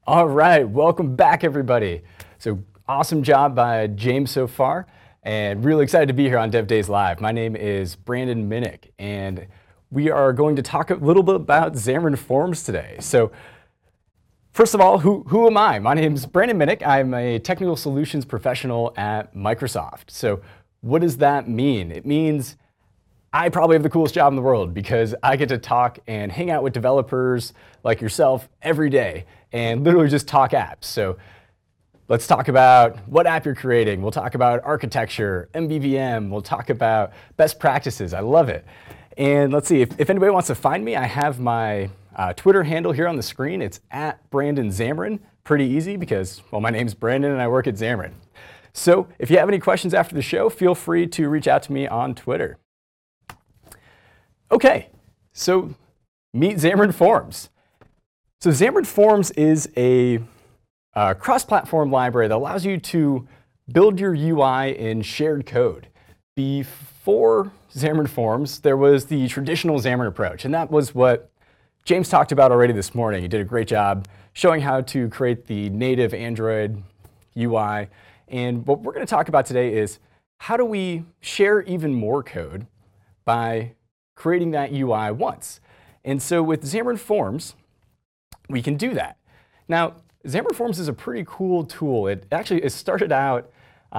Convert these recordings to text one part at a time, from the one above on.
All right, welcome back, everybody. So awesome job by James so far, and really excited to be here on Dev Days Live. My name is Brandon Minnick, and we are going to talk a little bit about Xamarin Forms today. So first of all, who am I? My name is Brandon Minnick. I'm a technical solutions professional at Microsoft. So what does that mean? It means I probably have the coolest job in the world because I get to talk and hang out with developers like yourself every day and literally just talk apps. So let's talk about what app you're creating. We'll talk about architecture, MVVM. We'll talk about best practices. I love it. And let's see, if anybody wants to find me, I have my Twitter handle here on the screen. It's @BrandonXamarin. Pretty easy because, well, my name's Brandon and I work at Xamarin. So if you have any questions after the show, feel free to reach out to me on Twitter. Okay, so meet Xamarin Forms. So Xamarin Forms is a cross-platform library that allows you to build your UI in shared code. Before Xamarin Forms, there was the traditional Xamarin approach, and that was what James talked about already this morning. He did a great job showing how to create the native Android UI. And what we're going to talk about today is how do we share even more code by creating that UI once. And so with Xamarin Forms, we can do that. Now, Xamarin Forms is a pretty cool tool. It started out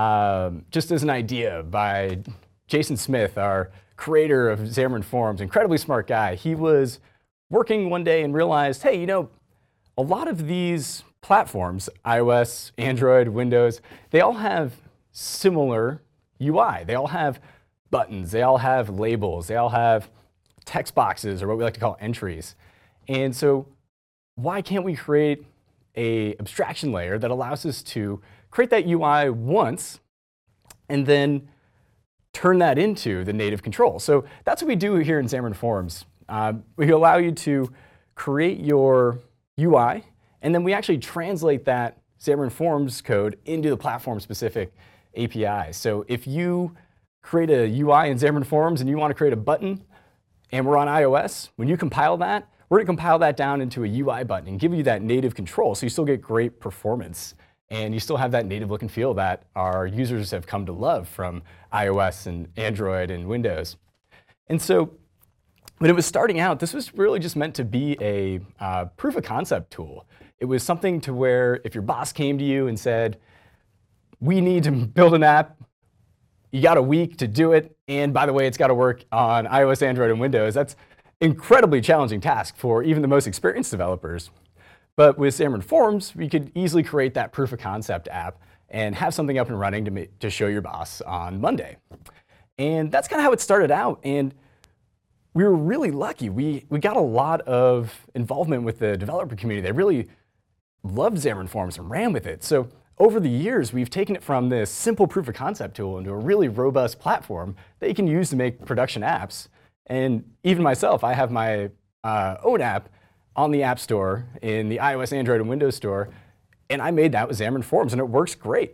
just as an idea by Jason Smith, our creator of Xamarin Forms, incredibly smart guy. He was working one day and realized, hey, a lot of these platforms, iOS, Android, Windows, they all have similar UI. They all have buttons, they all have labels, they all have text boxes, or what we like to call entries. And so why can't we create an abstraction layer that allows us to create that UI once and then turn that into the native control? So that's what we do here in Xamarin Forms. We allow you to create your UI, and then we actually translate that Xamarin Forms code into the platform-specific API. So if you create a UI in Xamarin Forms and you want to create a button, and we're on iOS, when you compile that, we're going to compile that down into a UI button and give you that native control so you still get great performance and you still have that native look and feel that our users have come to love from iOS and Android and Windows. And so when it was starting out, this was really just meant to be a proof of concept tool. It was something to where if your boss came to you and said, we need to build an app, you got a week to do it, and by the way, it's got to work on iOS, Android, and Windows. That's incredibly challenging task for even the most experienced developers. But with Xamarin Forms, we could easily create that proof of concept app and have something up and running to show your boss on Monday. And that's kind of how it started out. And we were really lucky. We got a lot of involvement with the developer community. They really loved Xamarin Forms and ran with it. So over the years, we've taken it from this simple proof of concept tool into a really robust platform that you can use to make production apps. And even myself, I have my own app on the App Store in the iOS, Android, and Windows Store, and I made that with Xamarin Forms, and it works great.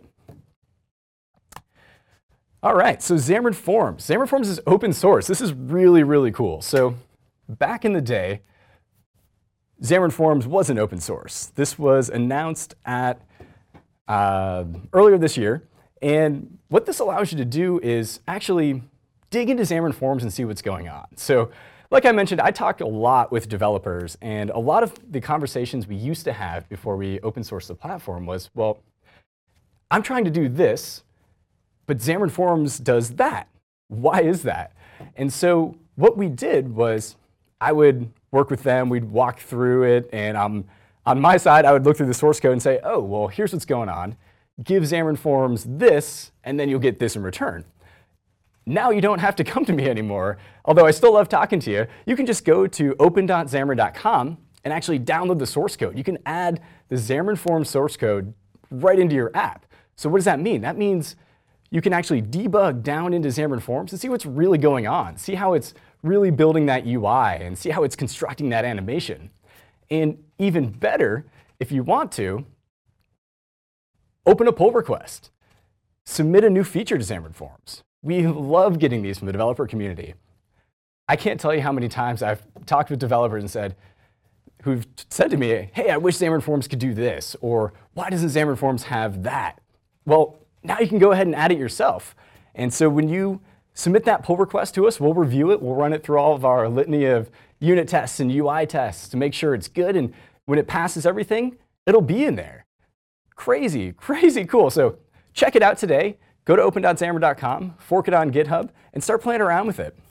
All right, so Xamarin Forms. Xamarin Forms is open source. This is really, really cool. So back in the day, Xamarin Forms wasn't open source. This was announced at earlier this year, and what this allows you to do is actually dig into Xamarin Forms and see what's going on. So like I mentioned, I talk a lot with developers, and a lot of the conversations we used to have before we open sourced the platform was, well, I'm trying to do this, but Xamarin Forms does that. Why is that? And so what we did was I would work with them, we'd walk through it, and on my side, I would look through the source code and say, oh, well, here's what's going on. Give Xamarin Forms this, and then you'll get this in return. Now you don't have to come to me anymore. Although I still love talking to you, you can just go to open.xamarin.com and actually download the source code. You can add the Xamarin Forms source code right into your app. So what does that mean? That means you can actually debug down into Xamarin Forms and see what's really going on, see how it's really building that UI, and see how it's constructing that animation. And even better, if you want to, open a pull request. Submit a new feature to Xamarin Forms. We love getting these from the developer community. I can't tell you how many times I've talked with developers and said, who've said to me, hey, I wish Xamarin Forms could do this, or why doesn't Xamarin Forms have that? Well, now you can go ahead and add it yourself. And so when you submit that pull request to us, we'll review it. We'll run it through all of our litany of unit tests and UI tests to make sure it's good. And when it passes everything, it'll be in there. Crazy, crazy cool. So check it out today. Go to open.xamarin.com, fork it on GitHub, and start playing around with it.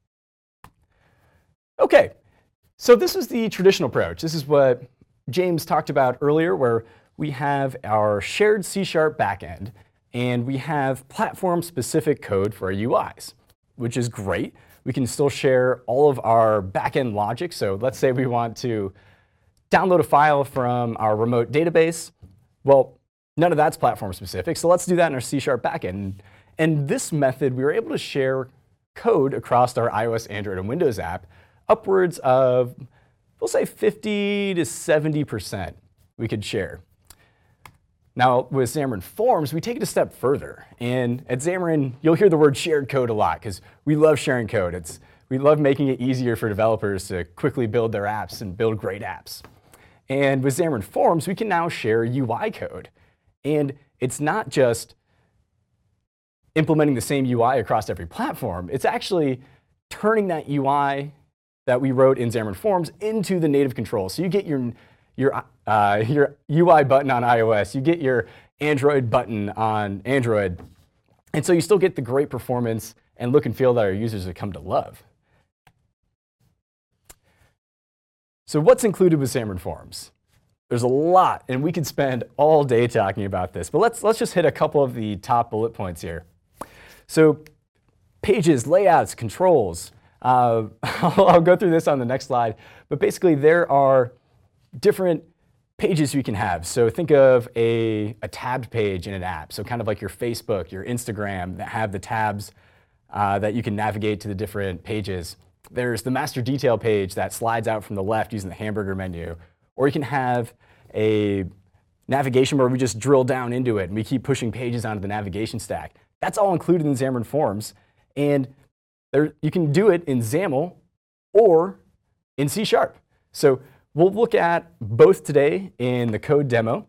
OK, so this is the traditional approach. This is what James talked about earlier, where we have our shared C# backend, and we have platform-specific code for our UIs, which is great. We can still share all of our backend logic. So let's say we want to download a file from our remote database. Well, none of that's platform-specific, so let's do that in our C# backend. And this method, we were able to share code across our iOS, Android, and Windows app upwards of, we'll say 50 to 70% we could share. Now, with Xamarin Forms, we take it a step further. And at Xamarin, you'll hear the word shared code a lot, because we love sharing code. We love making it easier for developers to quickly build their apps and build great apps. And with Xamarin Forms, we can now share UI code. And it's not just implementing the same UI across every platform. It's actually turning that UI that we wrote in Xamarin Forms into the native control. So you get your UI button on iOS, you get your Android button on Android, and so you still get the great performance and look and feel that our users have come to love. So what's included with Xamarin Forms? There's a lot, and we could spend all day talking about this, but let's just hit a couple of the top bullet points here. So pages, layouts, controls. I'll go through this on the next slide, but basically there are different pages you can have. So think of a tabbed page in an app. So kind of like your Facebook, your Instagram, that have the tabs that you can navigate to the different pages. There's the master detail page that slides out from the left using the hamburger menu. Or you can have a navigation where we just drill down into it and we keep pushing pages onto the navigation stack. That's all included in Xamarin Forms. And you can do it in XAML or in C#. So we'll look at both today in the code demo.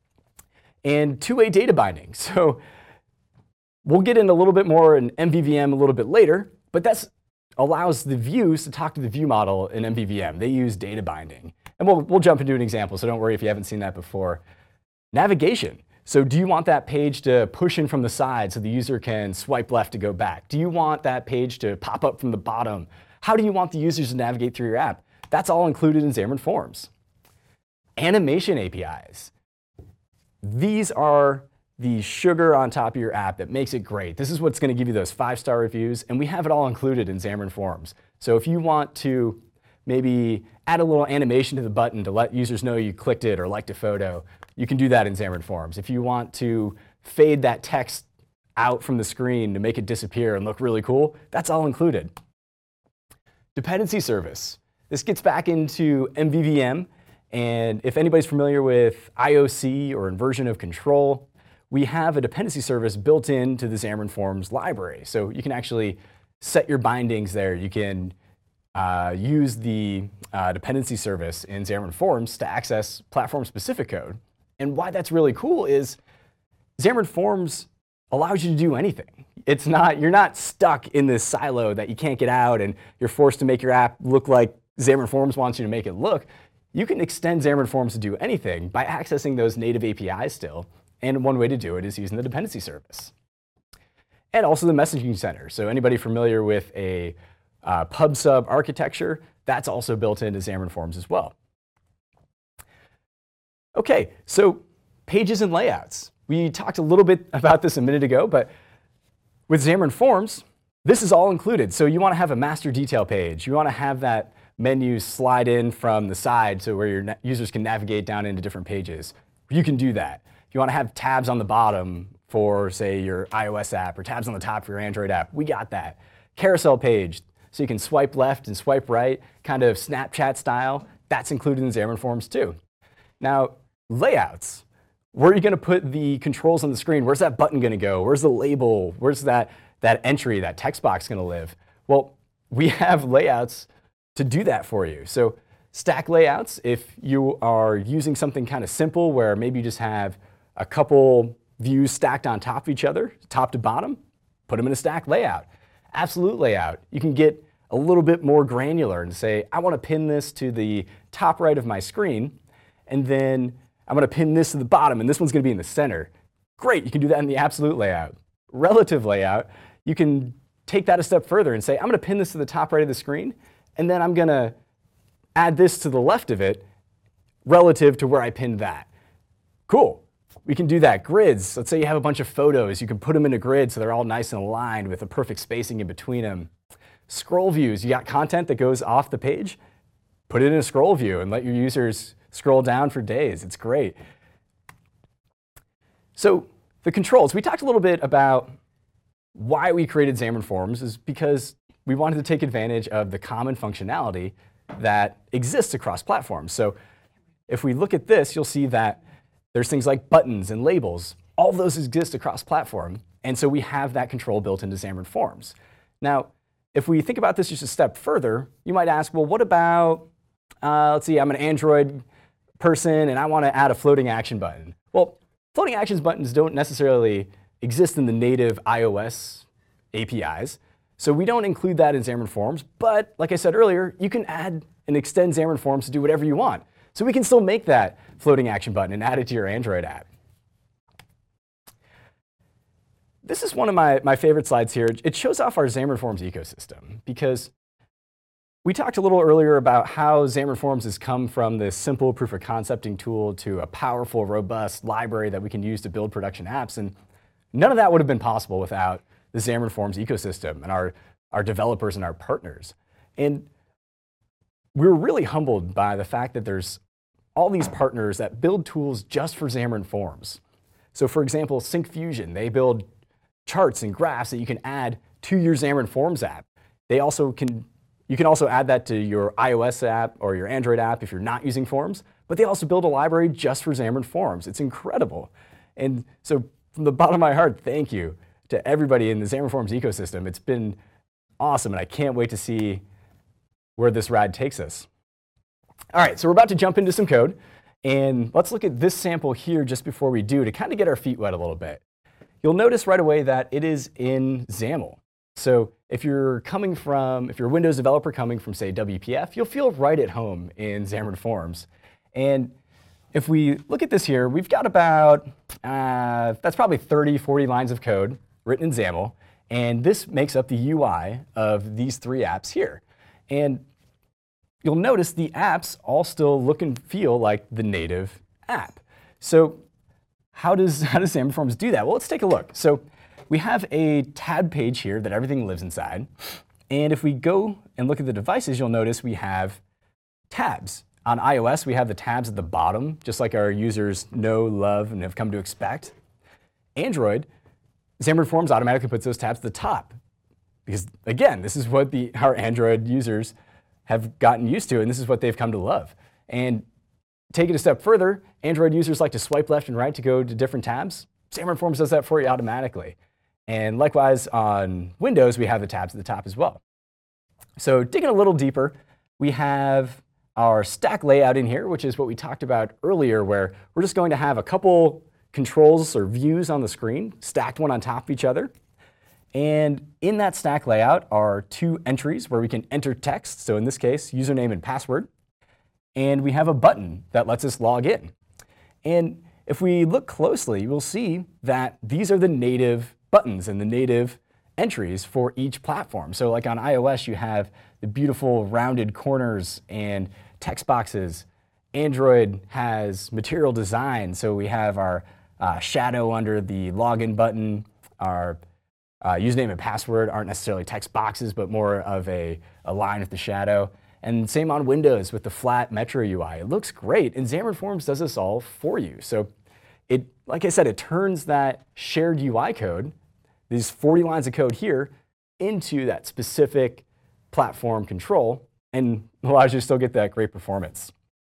And two-way data binding. So we'll get into a little bit more in MVVM a little bit later, but that allows the views to talk to the view model in MVVM. They use data binding. And we'll jump into an example, so don't worry if you haven't seen that before. Navigation. So do you want that page to push in from the side so the user can swipe left to go back? Do you want that page to pop up from the bottom? How do you want the users to navigate through your app? That's all included in Xamarin Forms. Animation APIs. These are the sugar on top of your app that makes it great. This is what's going to give you those 5-star reviews, and we have it all included in Xamarin Forms. So if you want to maybe add a little animation to the button to let users know you clicked it or liked a photo, you can do that in Xamarin Forms. If you want to fade that text out from the screen to make it disappear and look really cool, that's all included. Dependency service. This gets back into MVVM, and if anybody's familiar with IOC or inversion of control, we have a dependency service built into the Xamarin Forms library. So you can actually set your bindings there. You can use the dependency service in Xamarin Forms to access platform-specific code. And why that's really cool is Xamarin Forms allows you to do anything. You're not stuck in this silo that you can't get out and you're forced to make your app look like Xamarin Forms wants you to make it look. You can extend Xamarin Forms to do anything by accessing those native APIs still. And one way to do it is using the dependency service. And also the messaging center. So anybody familiar with a pub/sub architecture, that's also built into Xamarin Forms as well. OK, so pages and layouts. We talked a little bit about this a minute ago, but with Xamarin Forms, this is all included. So you want to have a master detail page. You want to have that menu slide in from the side so where your users can navigate down into different pages. You can do that. If you want to have tabs on the bottom for, say, your iOS app or tabs on the top for your Android app, we got that. Carousel page, so you can swipe left and swipe right, kind of Snapchat style. That's included in Xamarin Forms too. Now, layouts. Where are you going to put the controls on the screen? Where's that button going to go? Where's the label? Where's that entry, that text box going to live? Well, we have layouts to do that for you. So stack layouts, if you are using something kind of simple where maybe you just have a couple views stacked on top of each other, top to bottom, put them in a stack layout. Absolute layout, you can get a little bit more granular and say, I want to pin this to the top right of my screen, and then I'm going to pin this to the bottom, and this one's going to be in the center. Great, you can do that in the absolute layout. Relative layout, you can take that a step further and say, I'm going to pin this to the top right of the screen, and then I'm going to add this to the left of it relative to where I pinned that. Cool. We can do that. Grids. Let's say you have a bunch of photos. You can put them in a grid so they're all nice and aligned with a perfect spacing in between them. Scroll views. You got content that goes off the page? Put it in a scroll view and let your users scroll down for days. It's great. So the controls. We talked a little bit about why we created Xamarin Forms is because we wanted to take advantage of the common functionality that exists across platforms. So if we look at this, you'll see that there's things like buttons and labels. All of those exist across platform, and so we have that control built into Xamarin Forms. Now, if we think about this just a step further, you might ask, well, what about, let's see, I'm an Android person and I want to add a floating action button. Well, floating actions buttons don't necessarily exist in the native iOS APIs, so we don't include that in Xamarin Forms, but like I said earlier, you can add and extend Xamarin Forms to do whatever you want. So we can still make that floating action button and add it to your Android app. This is one of my favorite slides here. It shows off our Xamarin Forms ecosystem because we talked a little earlier about how Xamarin Forms has come from this simple proof of concepting tool to a powerful, robust library that we can use to build production apps. And none of that would have been possible without the Xamarin Forms ecosystem and our developers and our partners. And we're really humbled by the fact that there's all these partners that build tools just for Xamarin Forms. So for example, Syncfusion, they build charts and graphs that you can add to your Xamarin Forms app. You can also add that to your iOS app or your Android app if you're not using Forms, but they also build a library just for Xamarin Forms. It's incredible. And so from the bottom of my heart, thank you to everybody in the Xamarin Forms ecosystem. It's been awesome, and I can't wait to see where this ride takes us. All right, so we're about to jump into some code, and let's look at this sample here just before we do to kind of get our feet wet a little bit. You'll notice right away that it is in XAML. So if you're a Windows developer coming from, say, WPF, you'll feel right at home in Xamarin Forms. And if we look at this here, we've got about, that's probably 30, 40 lines of code written in XAML, and this makes up the UI of these three apps here. And you'll notice the apps all still look and feel like the native app. So how does Xamarin Forms do that? Well, let's take a look. So we have a tab page here that everything lives inside. And if we go and look at the devices, you'll notice we have tabs. On iOS, we have the tabs at the bottom, just like our users know, love, and have come to expect. Android, Xamarin Forms automatically puts those tabs at the top. Because again, this is what our Android users have gotten used to, and this is what they've come to love. And take it a step further, Android users like to swipe left and right to go to different tabs. Xamarin Forms does that for you automatically. And likewise, on Windows, we have the tabs at the top as well. So digging a little deeper, we have our stack layout in here, which is what we talked about earlier, where we're just going to have a couple controls or views on the screen, stacked one on top of each other. And in that stack layout are two entries where we can enter text, so in this case, username and password. And we have a button that lets us log in. And if we look closely, we'll see that these are the native buttons and the native entries for each platform. So like on iOS, you have the beautiful rounded corners and text boxes. Android has material design, so we have our shadow under the login button. Our username and password aren't necessarily text boxes, but more of a line with the shadow. And same on Windows with the flat Metro UI. It looks great, and Xamarin Forms does this all for you. So like I said, it turns that shared UI code, these 40 lines of code here, into that specific platform control and allows you to still get that great performance.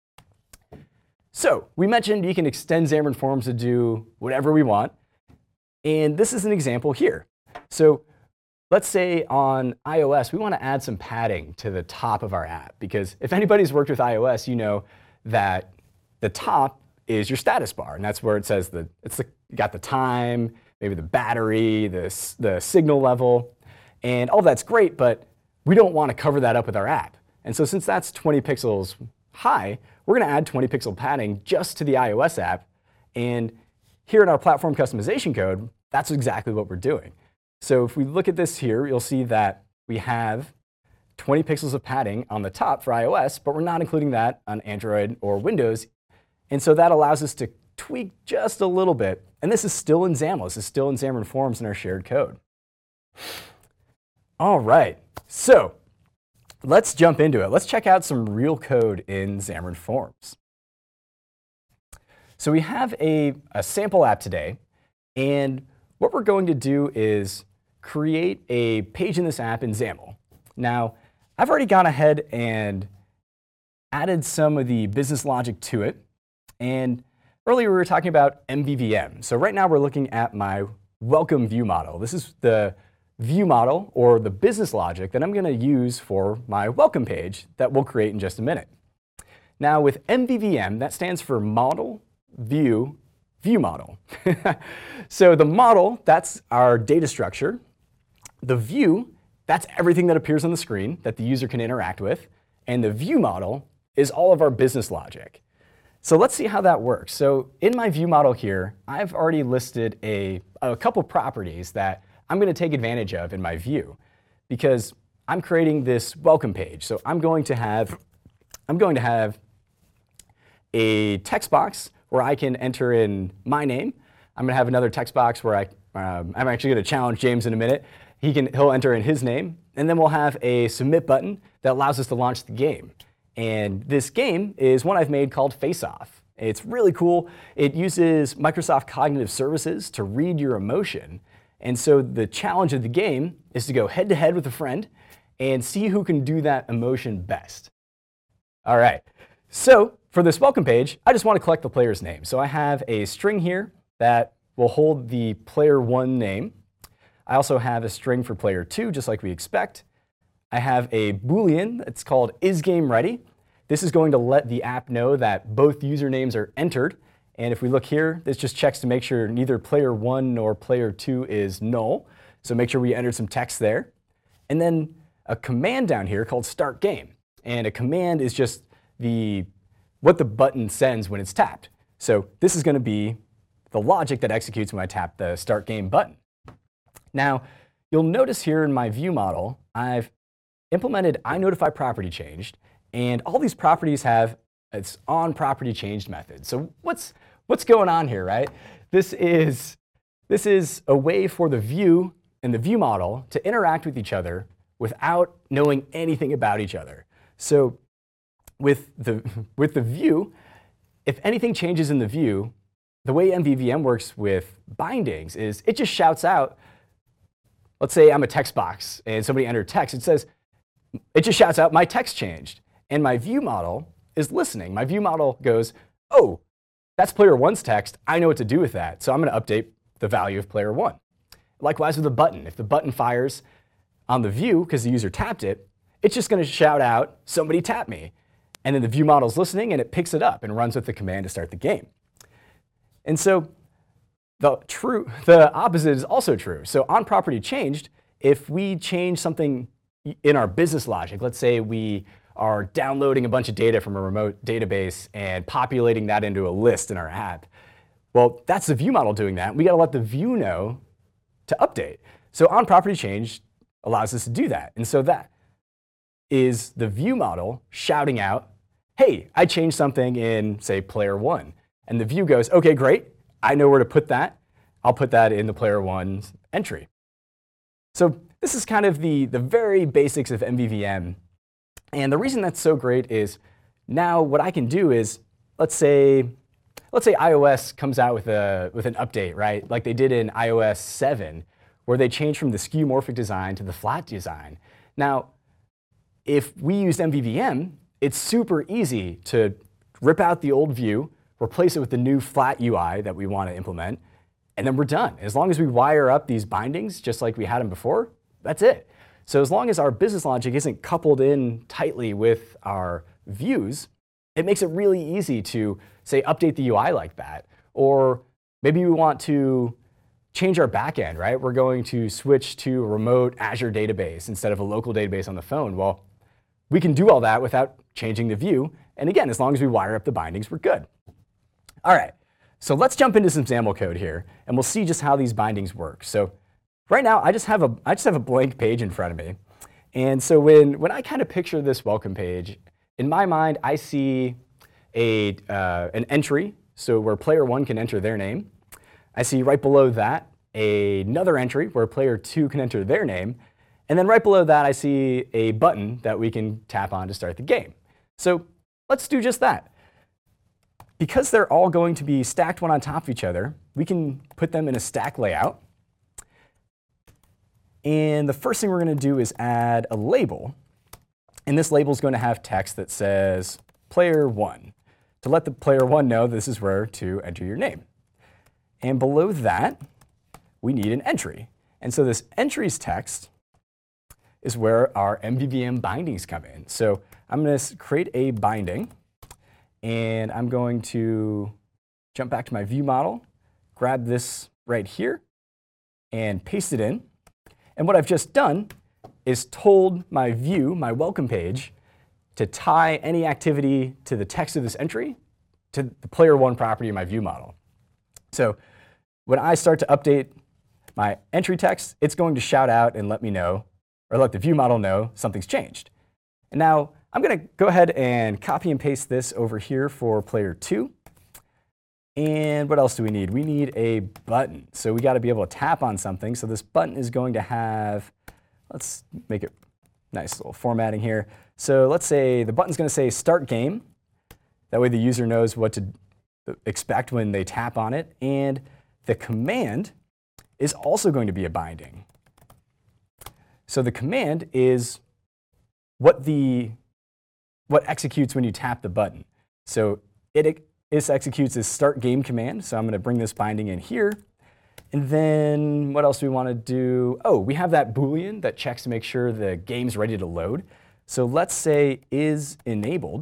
So we mentioned you can extend Xamarin Forms to do whatever we want. And this is an example here. So let's say on iOS, we want to add some padding to the top of our app, because if anybody's worked with iOS, you know that the top is your status bar, and that's where it says you got the time, maybe the battery, the signal level, and all that's great, but we don't want to cover that up with our app. And so since that's 20 pixels high, we're going to add 20 pixel padding just to the iOS app. And here in our platform customization code, that's exactly what we're doing. So if we look at this here, you'll see that we have 20 pixels of padding on the top for iOS, but we're not including that on Android or Windows. And so that allows us to tweak just a little bit. And this is still in XAML. This is still in Xamarin Forms in our shared code. All right, so let's jump into it. Let's check out some real code in Xamarin Forms. So we have a sample app today, and what we're going to do is create a page in this app in XAML. Now, I've already gone ahead and added some of the business logic to it, and earlier we were talking about MVVM. So right now we're looking at my welcome view model. This is the view model, or the business logic, that I'm going to use for my welcome page that we'll create in just a minute. Now with MVVM, that stands for model, view, view model. So the model, that's our data structure. The view, that's everything that appears on the screen that the user can interact with. And the view model is all of our business logic. So let's see how that works. So in my view model here, I've already listed a couple properties that I'm going to take advantage of in my view, because I'm creating this welcome page. So I'm going to have a text box where I can enter in my name. I'm going to have another text box where I'm actually going to challenge James in a minute. He'll enter in his name, and then we'll have a submit button that allows us to launch the game. And this game is one I've made called Face Off. It's really cool. It uses Microsoft Cognitive Services to read your emotion. And so the challenge of the game is to go head-to-head with a friend and see who can do that emotion best. All right, so for this welcome page, I just want to collect the player's name. So I have a string here that will hold the player 1 name. I also have a string for player 2, just like we expect. I have a Boolean that's called isGameReady. This is going to let the app know that both usernames are entered. And if we look here, this just checks to make sure neither player 1 nor player 2 is null. So make sure we entered some text there. And then a command down here called start game. And a command is just what the button sends when it's tapped. So this is going to be the logic that executes when I tap the start game button. Now, you'll notice here in my view model, I've implemented iNotifyPropertyChanged, and all these properties have its onPropertyChanged method. So what's going on here, right? This is a way for the view and the view model to interact with each other without knowing anything about each other. So with the view, if anything changes in the view, the way MVVM works with bindings is it just shouts out. Let's say I'm a text box and somebody entered text. It just shouts out, my text changed. And my view model is listening. My view model goes, oh, that's player 1's text. I know what to do with that. So I'm going to update the value of player 1. Likewise with the button. If the button fires on the view because the user tapped it, it's just going to shout out, somebody tap me. And then the view model's listening and it picks it up and runs with the command to start the game. And so the opposite is also true. So on property changed, if we change something in our business logic, let's say we are downloading a bunch of data from a remote database and populating that into a list in our app, well, that's the view model doing that. We got to let the view know to update. So on property change allows us to do that. And so that is the view model shouting out, hey, I changed something in, say, player 1. And the view goes, OK, great. I know where to put that. I'll put that in the player 1's entry. So this is kind of the very basics of MVVM. And the reason that's so great is now what I can do is, let's say iOS comes out with an update, right? Like they did in iOS 7, where they changed from the skeuomorphic design to the flat design. Now, if we used MVVM, it's super easy to rip out the old view, replace it with the new flat UI that we want to implement, and then we're done. As long as we wire up these bindings just like we had them before, That's it. So as long as our business logic isn't coupled in tightly with our views, it makes it really easy to, say, update the UI like that. Or maybe we want to change our backend, right? We're going to switch to a remote Azure database instead of a local database on the phone. Well, we can do all that without changing the view. And again, as long as we wire up the bindings, we're good. All right, so let's jump into some XAML code here, and we'll see just how these bindings work. So right now, I just have a blank page in front of me. And so when I kind of picture this welcome page, in my mind, I see an entry, so where player 1 can enter their name. I see right below that another entry where player 2 can enter their name. And then right below that, I see a button that we can tap on to start the game. So let's do just that. Because they're all going to be stacked one on top of each other, we can put them in a stack layout. And the first thing we're going to do is add a label. And this label is going to have text that says player 1 to let the player 1 know this is where to enter your name. And below that, we need an entry. And so this entry's text is where our MVVM bindings come in. So I'm going to create a binding. And I'm going to jump back to my view model, grab this right here, and paste it in. And what I've just done is told my view, my welcome page, to tie any activity to the text of this entry to the player 1 property in my view model. So when I start to update my entry text, it's going to shout out and let me know, or let the view model know something's changed. And now I'm going to go ahead and copy and paste this over here for player 2. And what else do we need? We need a button. So we got to be able to tap on something. So this button is going to have, let's make it nice little formatting here. So let's say the button's going to say start game. That way the user knows what to expect when they tap on it. And the command is also going to be a binding. So the command is what executes when you tap the button. So this executes this start game command. So I'm going to bring this binding in here. And then what else do we want to do? Oh, we have that Boolean that checks to make sure the game's ready to load. So let's say is enabled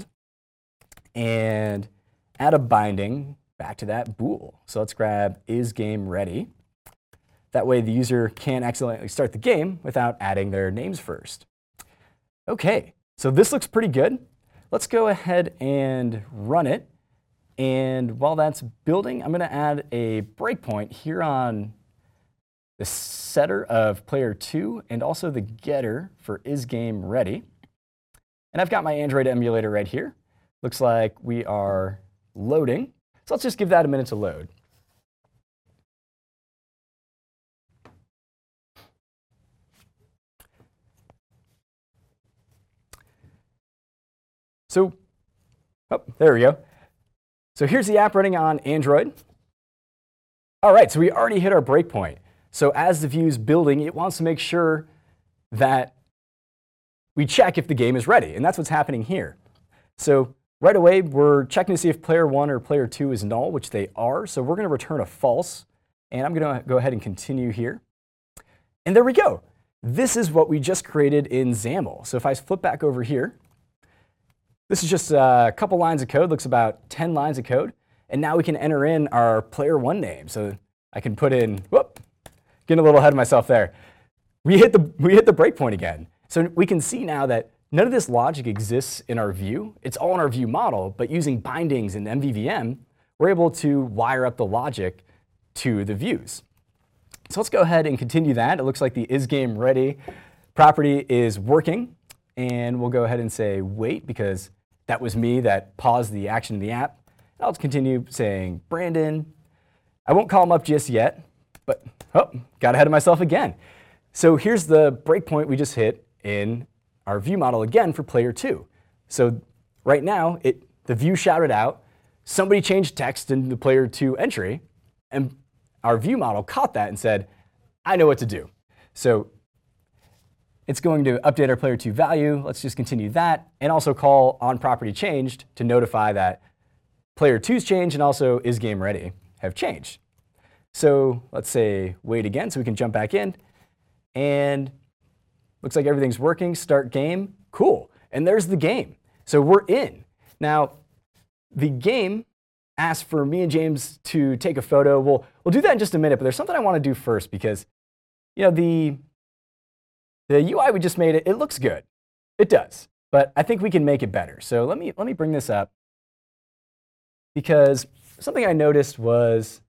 and add a binding back to that bool. So let's grab is game ready. That way the user can't accidentally start the game without adding their names first. OK, so this looks pretty good. Let's go ahead and run it. And while that's building, I'm going to add a breakpoint here on the setter of player 2 and also the getter for isGameReady. And I've got my Android emulator right here. Looks like we are loading. So let's just give that a minute to load. So, oh, there we go. So here's the app running on Android. All right, so we already hit our breakpoint. So as the view's building, it wants to make sure that we check if the game is ready. And that's what's happening here. So right away, we're checking to see if player 1 or player 2 is null, which they are. So we're going to return a false. And I'm going to go ahead and continue here. And there we go. This is what we just created in XAML. So if I flip back over here, this is just a couple lines of code, looks about 10 lines of code. And now we can enter in our player 1 name. So I can put in, whoop, getting a little ahead of myself there. We hit the breakpoint again. So we can see now that none of this logic exists in our view. It's all in our view model, but using bindings and MVVM, we're able to wire up the logic to the views. So let's go ahead and continue that. It looks like the isGameReady property is working. And we'll go ahead and say wait, because that was me that paused the action in the app. I'll continue saying Brandon. I won't call him up just yet, but oh, got ahead of myself again. So here's the breakpoint we just hit in our view model again for player 2. So right now, the view shouted out, somebody changed text in the player 2 entry, and our view model caught that and said, I know what to do. So it's going to update our player 2 value. Let's just continue that, and also call onPropertyChanged to notify that player 2's changed and also isGameReady have changed. So let's say wait again so we can jump back in. And Looks like everything's working. Start game. Cool. And there's the game. So we're in. Now, the game asks for me and James to take a photo. We'll do that in just a minute, but there's something I want to do first because, the UI we just made, it looks good. It does, but I think we can make it better. So let me bring this up because something I noticed was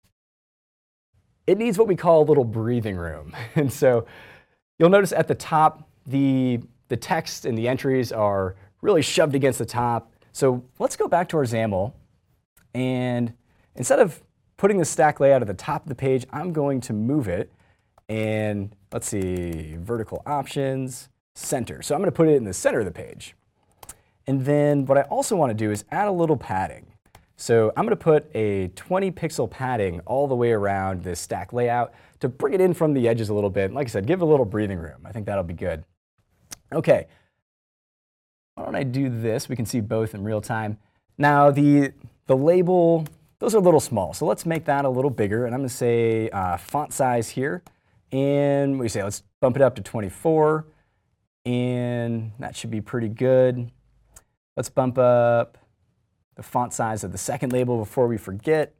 it needs what we call a little breathing room. And so you'll notice at the top, the text and the entries are really shoved against the top. So let's go back to our XAML. And instead of putting the stack layout at the top of the page, I'm going to move it. And let's see, vertical options, center. So I'm going to put it in the center of the page. And then what I also want to do is add a little padding. So I'm going to put a 20 pixel padding all the way around this stack layout to bring it in from the edges a little bit. Like I said, give it a little breathing room. I think that'll be good. OK. Why don't I do this? We can see both in real time. Now, the label, those are a little small. So let's make that a little bigger. And I'm going to say font size here. And we say let's bump it up to 24. And that should be pretty good. Let's bump up the font size of the second label before we forget.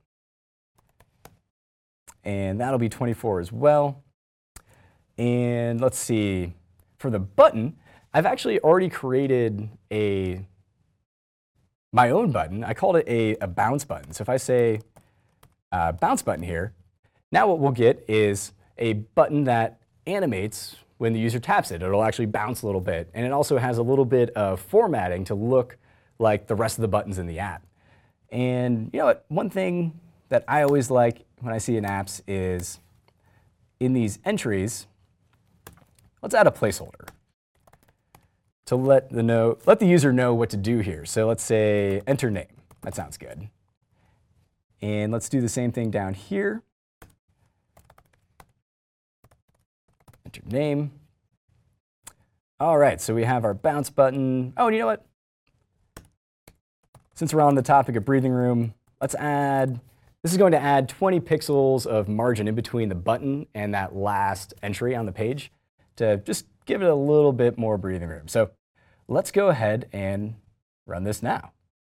And that'll be 24 as well. And let's see, for the button, I've actually already created my own button. I called it a bounce button. So if I say bounce button here, now what we'll get is a button that animates when the user taps it. It'll actually bounce a little bit. And it also has a little bit of formatting to look like the rest of the buttons in the app. And you know what? One thing that I always like when I see in apps is in these entries, let's add a placeholder to let the user know what to do here. So let's say enter name. That sounds good. And let's do the same thing down here. Enter name. All right, so we have our bounce button. Oh, and you know what? Since we're on the topic of breathing room, let's add, this is going to add 20 pixels of margin in between the button and that last entry on the page to just give it a little bit more breathing room. So let's go ahead and run this now.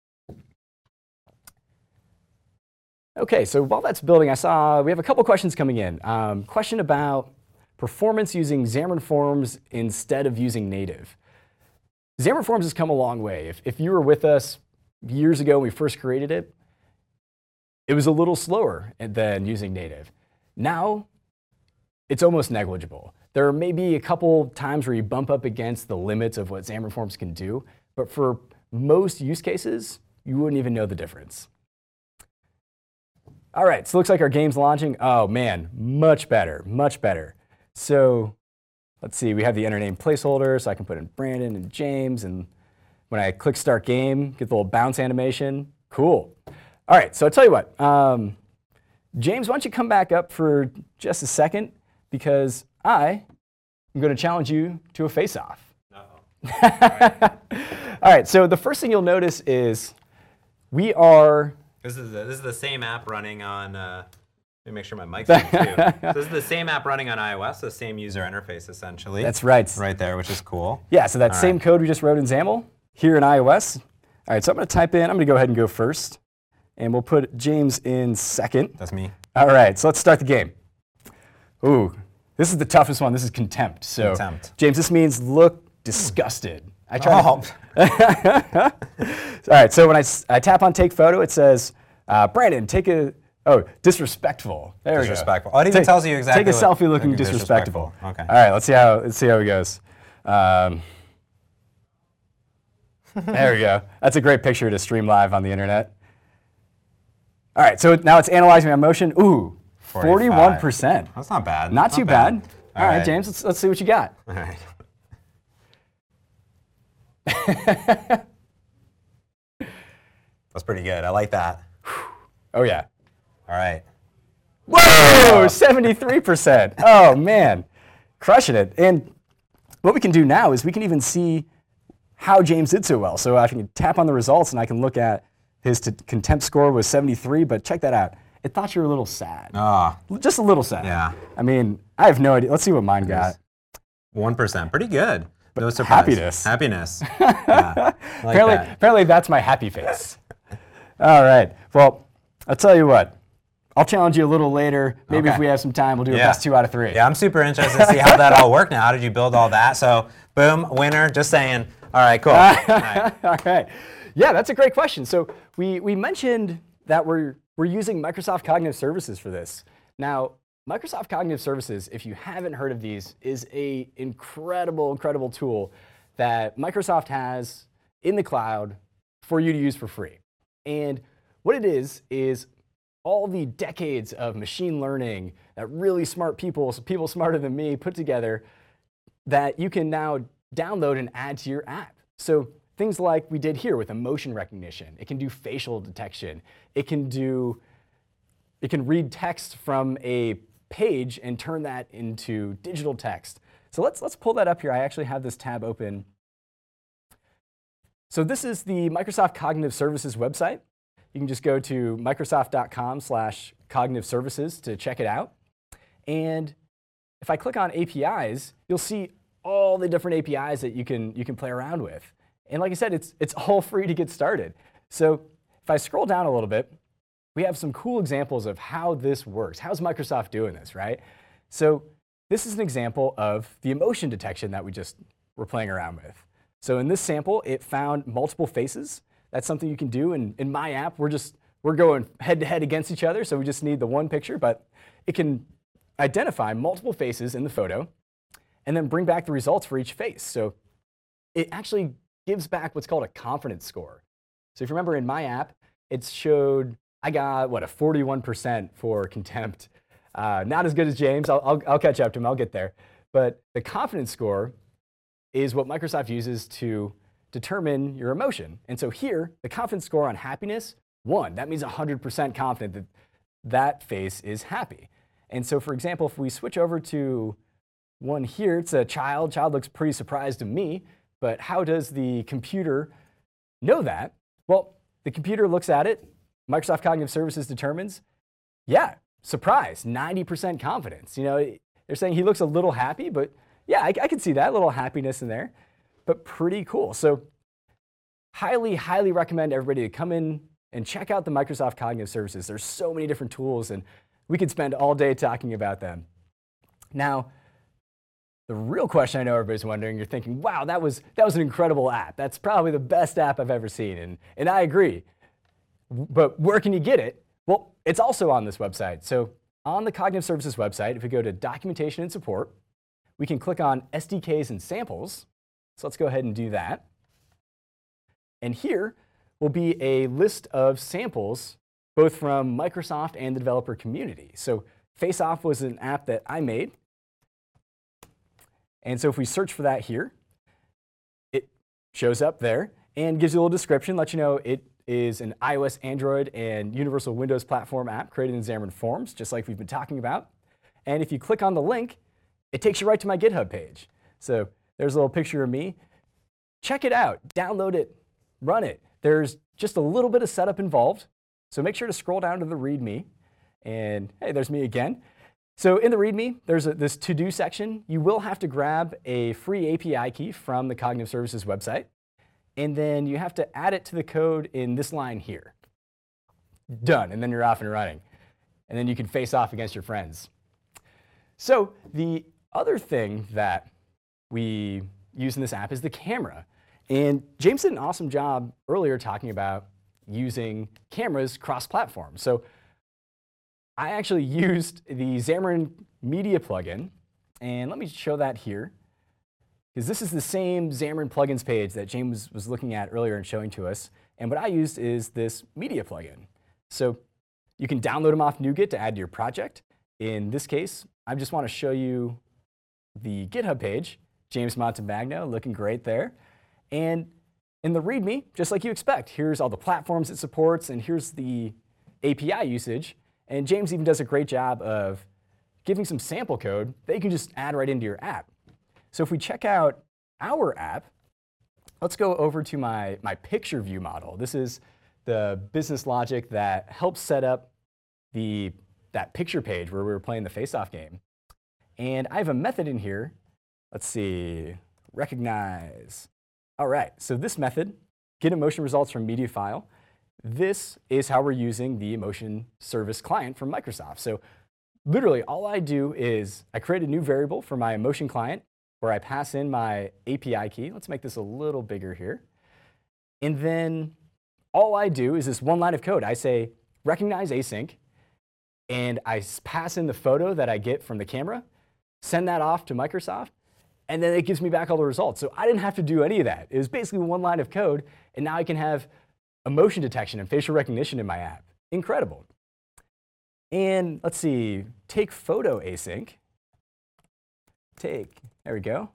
OK, so while that's building, I saw we have a couple questions coming in. Question about performance using Xamarin Forms instead of using native. Xamarin Forms has come a long way. If you were with us years ago when we first created it, it was a little slower than using native. Now, it's almost negligible. There may be a couple times where you bump up against the limits of what Xamarin Forms can do, but for most use cases, you wouldn't even know the difference. All right, so it looks like our game's launching. Oh man, much better, much better. So let's see, we have the enter name placeholder, so I can put in Brandon and James, and when I click start game, get the little bounce animation. Cool. All right, so I'll tell you what. James, why don't you come back up for just a second, because I am going to challenge you to a face-off. All right, so the first thing you'll notice is we are... This is the same app running on... let me make sure my mic's on too. So this is the same app running on iOS, the same user interface essentially. That's right. Right there, which is cool. Yeah, so that same code we just wrote in XAML here in iOS. All right, so I'm going to type in, I'm going to go ahead and go first. And we'll put James in second. That's me. All right, so let's start the game. Ooh, this is the toughest one. This is contempt. So, contempt. James, this means look disgusted. I try to... All right, so when I tap on take photo, it says, Brandon, take a... Oh, disrespectful. There we go. Disrespectful. Oh, it even tells you exactly. Take a selfie looking disrespectful. Okay. All right, let's see how it goes. There we go. That's a great picture to stream live on the internet. All right, so now it's analyzing my motion. Ooh, 41%. That's not bad. Not too bad. All right, James, let's see what you got. All right. That's pretty good. I like that. Oh, yeah. All right. Whoa, 73%. Oh, man. Crushing it. And what we can do now is we can even see how James did so well. So I can tap on the results and I can look at his contempt score was 73, but check that out. It thought you were a little sad. Ah. Just a little sad. Yeah. I mean, I have no idea. Let's see what mine got. 1%. Pretty good. No surprise. Happiness. Yeah. Like apparently that's my happy face. All right. Well, I'll tell you what. I'll challenge you a little later. Maybe if we have some time, we'll do a best 2 out of 3. Yeah, I'm super interested to see how that all worked now. How did you build all that? So, boom, winner, just saying. All right, cool. All right. Okay. Yeah, that's a great question. So we mentioned that we're using Microsoft Cognitive Services for this. Now, Microsoft Cognitive Services, if you haven't heard of these, is an incredible tool that Microsoft has in the cloud for you to use for free. And what it is all the decades of machine learning that really smart people smarter than me put together that you can now download and add to your app. So things like we did here with emotion recognition. It can do facial detection. It can read text from a page and turn that into digital text. So let's pull that up here. I actually have this tab open. So this is the Microsoft Cognitive Services website. You can just go to microsoft.com/cognitive services to check it out. And if I click on APIs, you'll see all the different APIs that you can play around with. And like I said, it's all free to get started. So if I scroll down a little bit, we have some cool examples of how this works. How's Microsoft doing this, right? So this is an example of the emotion detection that we just were playing around with. So in this sample, it found multiple faces. That's something you can do. And in my app, we're going head to head against each other, so we just need the one picture, but it can identify multiple faces in the photo and then bring back the results for each face. So it actually gives back what's called a confidence score. So if you remember in my app, it showed I got, a 41% for contempt. Not as good as James. I'll catch up to him. I'll get there. But the confidence score is what Microsoft uses to determine your emotion. And so here, the confidence score on happiness, 1. That means 100% confident that that face is happy. And so, for example, if we switch over to one here, it's a child. Child looks pretty surprised to me. But how does the computer know that? Well, the computer looks at it. Microsoft Cognitive Services determines, yeah, surprise, 90% confidence. You know, they're saying he looks a little happy, but yeah, I can see that little happiness in there, but pretty cool. So highly recommend everybody to come in and check out the Microsoft Cognitive Services. There's so many different tools, and we could spend all day talking about them. Now, the real question I know everybody's wondering, you're thinking, wow, that was an incredible app. That's probably the best app I've ever seen, and I agree. But where can you get it? Well, it's also on this website. So on the Cognitive Services website, if we go to Documentation and Support, we can click on SDKs and Samples. So let's go ahead and do that. And here will be a list of samples, both from Microsoft and the developer community. So FaceOff was an app that I made. And so if we search for that here, it shows up there and gives you a little description, lets you know it is an iOS, Android, and Universal Windows platform app created in Xamarin Forms, just like we've been talking about. And if you click on the link, it takes you right to my GitHub page. So there's a little picture of me. Check it out, download it, run it. There's just a little bit of setup involved. So make sure to scroll down to the README. And hey, there's me again. So in the README, there's this to-do section. You will have to grab a free API key from the Cognitive Services website. And then you have to add it to the code in this line here. Done, and then you're off and running. And then you can face off against your friends. So the other thing that we use in this app is the camera. And James did an awesome job earlier talking about using cameras cross-platform. So I actually used the Xamarin Media plugin, and let me show that here. Because this is the same Xamarin plugins page that James was looking at earlier and showing to us. And what I used is this media plugin. So you can download them off NuGet to add to your project. In this case, I just want to show you the GitHub page. James Montemagno, looking great there. And in the README, just like you expect, here's all the platforms it supports, and here's the API usage. And James even does a great job of giving some sample code that you can just add right into your app. So if we check out our app, let's go over to my picture view model. This is the business logic that helps set up that picture page where we were playing the face-off game. And I have a method in here let's see, recognize. All right, so this method, get emotion results from media file. This is how we're using the emotion service client from Microsoft. So literally all I do is I create a new variable for my emotion client where I pass in my API key. Let's make this a little bigger here. And then all I do is this one line of code. I say recognize async, and I pass in the photo that I get from the camera, send that off to Microsoft, and then it gives me back all the results. So I didn't have to do any of that. It was basically one line of code, and now I can have emotion detection and facial recognition in my app. Incredible. And let's see, take photo async. There we go.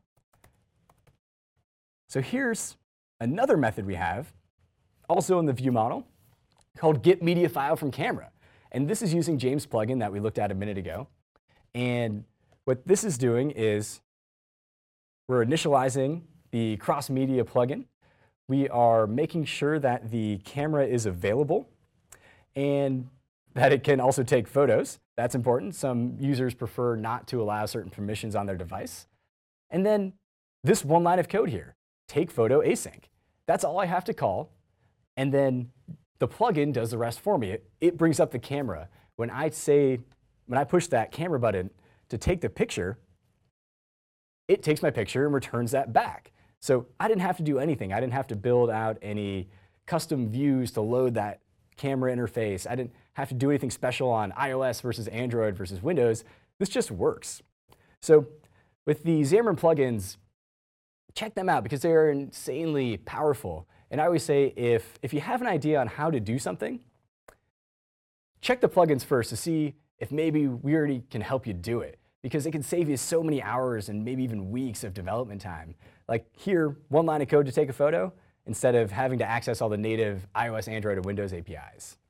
So here's another method we have, also in the view model, called get media file from camera. And this is using James plugin that we looked at a minute ago. And what this is doing is we're initializing the cross media plugin. We are making sure that the camera is available and that it can also take photos. That's important. Some users prefer not to allow certain permissions on their device. And then this one line of code here, take photo async. That's all I have to call. And then the plugin does the rest for me. It brings up the camera. When I push that camera button to take the picture, it takes my picture and returns that back. So I didn't have to do anything. I didn't have to build out any custom views to load that camera interface. I didn't have to do anything special on iOS versus Android versus Windows. This just works. So with the Xamarin plugins, check them out because they are insanely powerful. And I always say if you have an idea on how to do something, check the plugins first to see if maybe we already can help you do it, because it can save you so many hours and maybe even weeks of development time. Like here, one line of code to take a photo instead of having to access all the native iOS, Android, and Windows APIs.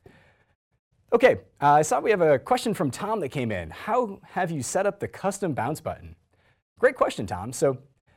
Okay, I saw we have a question from Tom that came in. How have you set up the custom bounce button? Great question, Tom. So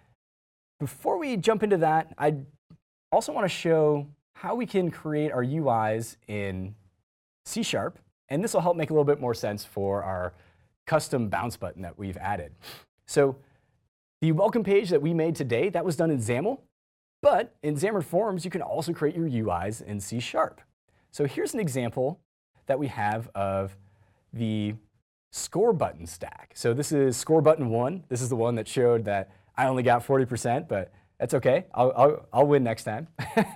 before we jump into that, I also want to show how we can create our UIs in C#, and this will help make a little bit more sense for our custom bounce button that we've added. So the welcome page that we made today, that was done in XAML, but in Xamarin Forms, you can also create your UIs in C#. So here's an example that we have of the score button stack. So this is score button 1. This is the one that showed that I only got 40%, but that's okay. I'll win next time.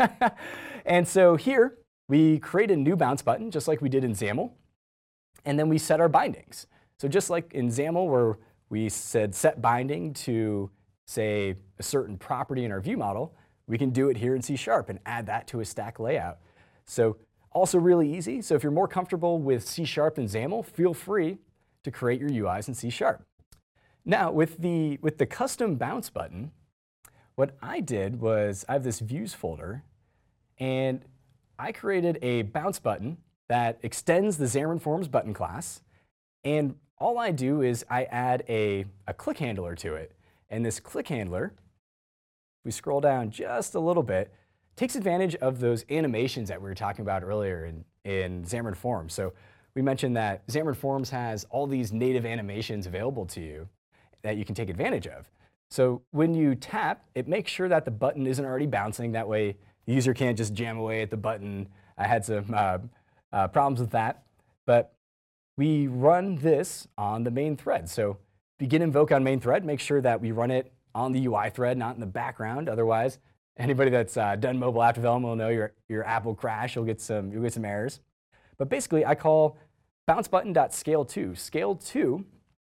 And so here, we create a new bounce button, just like we did in XAML, and then we set our bindings. So just like in XAML, where we said set binding to, say, a certain property in our view model, we can do it here in C# and add that to a stack layout. So also really easy. So if you're more comfortable with C# than XAML, feel free to create your UIs in C#. Now, with the custom bounce button, what I did was I have this views folder, and I created a bounce button that extends the Xamarin Forms button class. And all I do is I add a click handler to it. And this click handler, if we scroll down just a little bit, takes advantage of those animations that we were talking about earlier in Xamarin Forms. So we mentioned that Xamarin Forms has all these native animations available to you that you can take advantage of. So when you tap, it makes sure that the button isn't already bouncing. That way, the user can't just jam away at the button. I had some problems with that. But we run this on the main thread. So begin invoke on main thread, make sure that we run it on the UI thread, not in the background. Otherwise, anybody that's done mobile app development will know your app will crash. You'll get some errors. But basically, I call bouncebutton.scale2. Scale2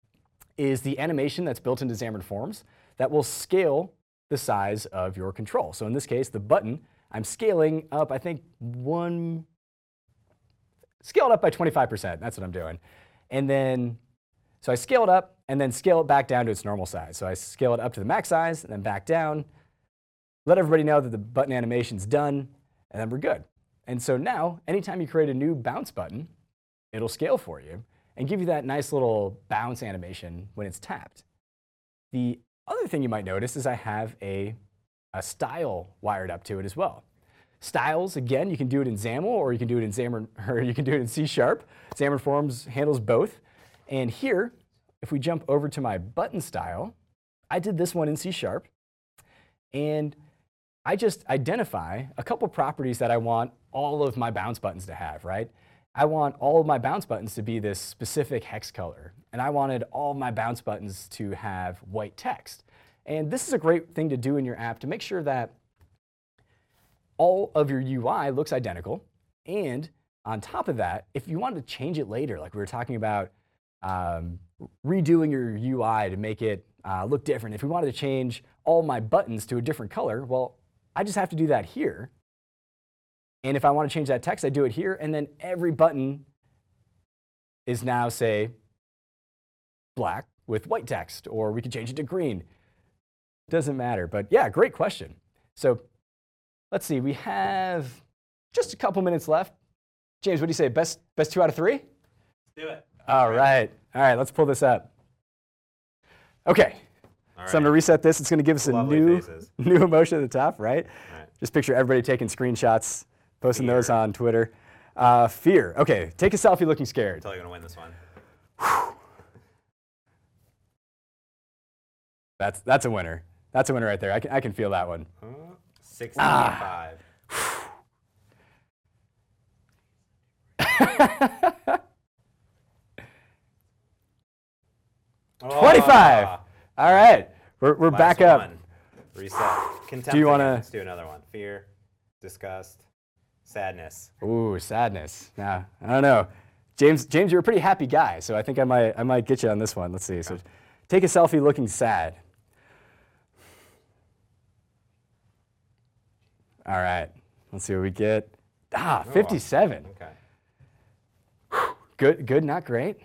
is the animation that's built into Xamarin Forms that will scale the size of your control. So in this case, the button, I'm scaling up, I think scale it up by 25%. That's what I'm doing. And then, so I scale it up and then scale it back down to its normal size. So I scale it up to the max size and then back down, let everybody know that the button animation's done, and then we're good. And so now, anytime you create a new bounce button, it'll scale for you and give you that nice little bounce animation when it's tapped. The other thing you might notice is I have a style wired up to it as well. Styles, again, you can do it in XAML or you can do it in Xamarin, or you can do it in C#. Xamarin Forms handles both. And here, if we jump over to my button style, I did this one in C#, and I just identify a couple properties that I want all of my bounce buttons to have, right? I want all of my bounce buttons to be this specific hex color, and I wanted all of my bounce buttons to have white text. And this is a great thing to do in your app to make sure that all of your UI looks identical. And on top of that, if you wanted to change it later, like we were talking about redoing your UI to make it look different, if we wanted to change all my buttons to a different color, well, I just have to do that here. And if I want to change that text, I do it here, and then every button is now, say, black with white text, or we could change it to green. Doesn't matter, but yeah, great question. So let's see, we have just a couple minutes left. James, what do you say, best 2 out of 3? Let's do it. All right, let's pull this up. Okay, so I'm gonna reset this. It's gonna give us a new emotion at the top, right? Just picture everybody taking screenshots, posting those on Twitter. Fear, okay, take a selfie looking scared. I'm totally gonna win this one. That's a winner. That's a winner right there. I can feel that one. 65. 25. All right, we're back up. One. Reset. Contempt. Do you want to? Let's do another one. Fear, disgust, sadness. Ooh, sadness. Nah, I don't know. James, you're a pretty happy guy, so I think I might get you on this one. Let's see. So, take a selfie looking sad. All right, let's see what we get. 57. Okay. Good, not great.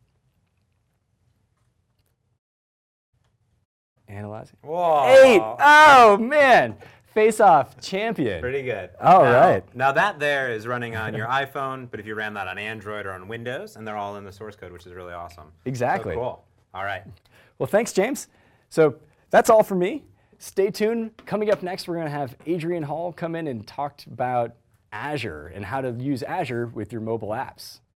Analyzing. Whoa. 8. Oh man, face-off champion. Pretty good. All right. Now that there is running on your iPhone, but if you ran that on Android or on Windows, and they're all in the source code, which is really awesome. Exactly. So cool. All right. Well, thanks, James. So that's all for me. Stay tuned. Coming up next, we're going to have Adrian Hall come in and talk about Azure and how to use Azure with your mobile apps.